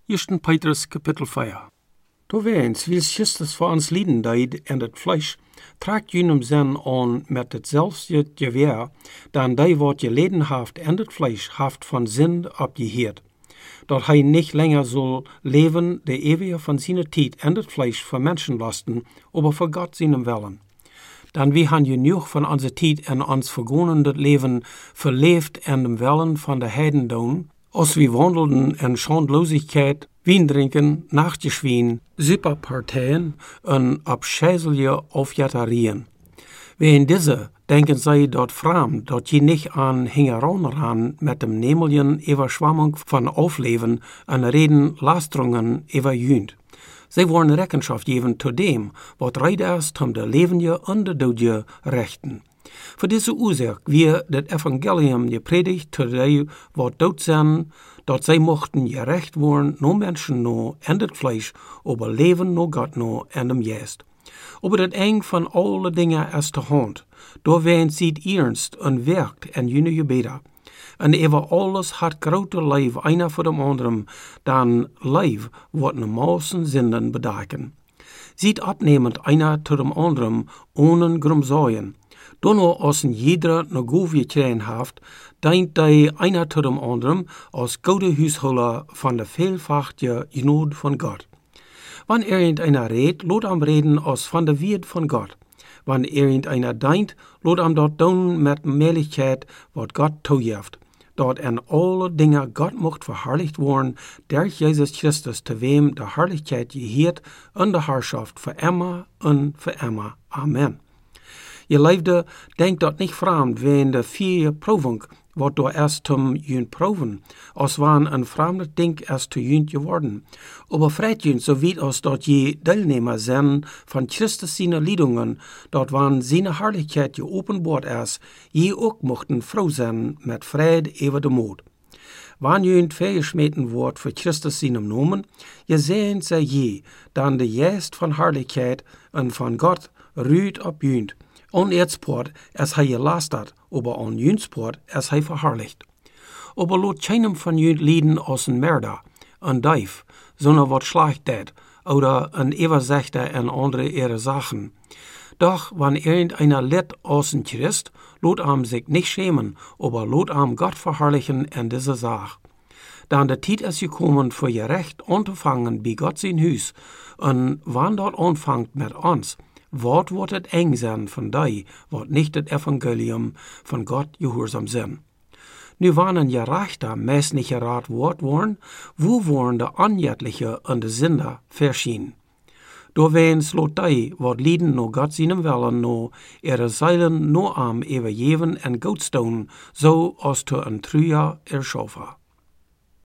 1. Petrus kapitel 4. Du wens, wie Christus voor ons lijden deed en het vlees, tragt jenem zin aan met hetzelfde geweer, dan die wat je leden haft en het vlees haft van zin op je heert. Dat hij niet langer zal leven de eeuwige van zijn tijd en het vlees voor mensen lasten, aber voor God zijn willen. Dan wie han genoeg van onze tijd en ons vergonende leven verleefd en de willen van de heiden doen, als we wandelden in schandlosigheid, wien drinken, nachtgeschwien, superpartijen en abscheißelige aufjetterien. Wegen deze denken zij dat vreemd dat je niet aan hingeranran met de nemelijke overschwamming van afleven en reden lasteringen overjunt. Zij worden rekenschap geven tot dem, wat reid is om de levende en de dode rechten. Voor deze oorzaak weer het evangelium gepredigt tot die wat dood zijn, dat zij mochten gerecht worden, no mensen no en het vlees, over leven no God no en dem geest. Over het eng van alle dingen is te hand, door wen ziet ernst en werkt en jene gebeden. En over alles had grote lijf einer voor de anderen, dan lijf wat de mausen zinden bedaken. Ziet opnemend einer tot de anderen, ohne grumzaaien. Donno als een jeder een goeie krein haft, dient die einer tot dem anderen als goede huisholler van de veelvachtige genade van God. Wanneer irgendeiner redt, lot am reden als van de wied van God. Wanneer irgendeiner dient, lot am dat doen met meligheid wat God toegeeft. Dat in alle dingen God mocht verherrlicht worden, der Jezus Christus, te wem de herrlichkeit geheert en de heerschaft voor immer en voor immer. Amen. Je leefde, denk dat niet vreemd, ween de vier proving, wat door erst om jun proven, als waan een vreemde ding is te jun geworden. Aber vreit jun, zo weet als dat je deelnemer zijn van Christus zijn liedungen, dat waan zijn herrlichkeit je openbaard is, je ook mochten vrouw zijn met vrede over de moed. Wanneer je vergesmeten wordt voor Christus zijn nomen, je zijn zij je, dan de geest van herrlichheid en van God ruht op junt. On eardspoort is hij gelasterd, aber on junspoort is hij verherrlicht. Aber lot keinem van jun lieden als een merder, een dief, sondern wat slecht deed, oder een overzichter en andere ihre Sachen. Doch, wann irgendeiner litt als een Christ, lot am sich nicht schämen, aber lot am Gott verherrlichen in dieser Sache. Dan de tijd is gekomen voor je recht aan te vangen bij God zijn huis, en wann dat aanvangt met ons, wat wordt het eng zijn van die, wat niet het evangelium van God gehoorzaam zijn. Nu wanneer je rechter meest niet geraad worden, wo worden de onjetliche en de zinder verschien. Door wens lot die, wat lieden no God zijn willen no, ihre zeilen no am overgeven en goedstoon, zo als te een truja erschaffen.